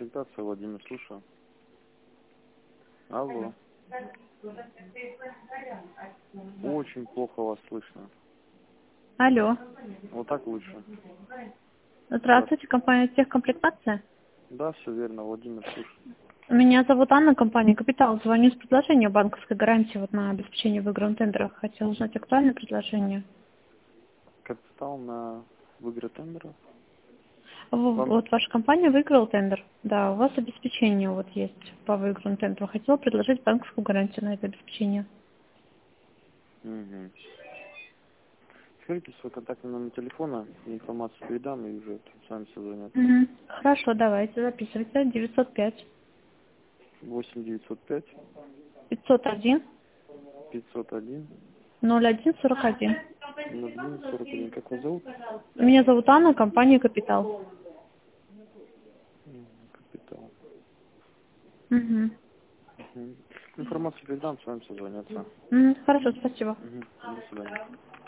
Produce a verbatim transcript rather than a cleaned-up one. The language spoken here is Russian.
комплектация, Владимир, слушаю. Алло. Очень плохо вас слышно. Алло. Вот так лучше. Здравствуйте, компания Техкомплектация. Да, все верно, Владимир, слушаю. Меня зовут Анна, компания Капитал. Звоню с предложением банковской гарантии вот на обеспечение в игровых тендерах. Хотела узнать актуальное предложение. Капитал на выигры тендера. В- Вам... Вот ваша компания выиграла тендер. Да, у вас обеспечение вот есть по выигранному тендеру. Хотела предложить банковскую гарантию на это обеспечение. Угу. Скажите свой контактный номер телефона, я информацию передам и уже с вами созвонятся. Мгм. Хорошо, давайте, записывайте. девятьсот пять восемь девятьсот пять пятьсот один пятьсот один ноль один сорок один. ноль один сорок один. Как вас зовут? Меня зовут Анна, компания Капитал. М, Капитал. Мгм. Угу. Информацию передам, с вами созвонятся. М, Хорошо, спасибо. Угу. До свидания.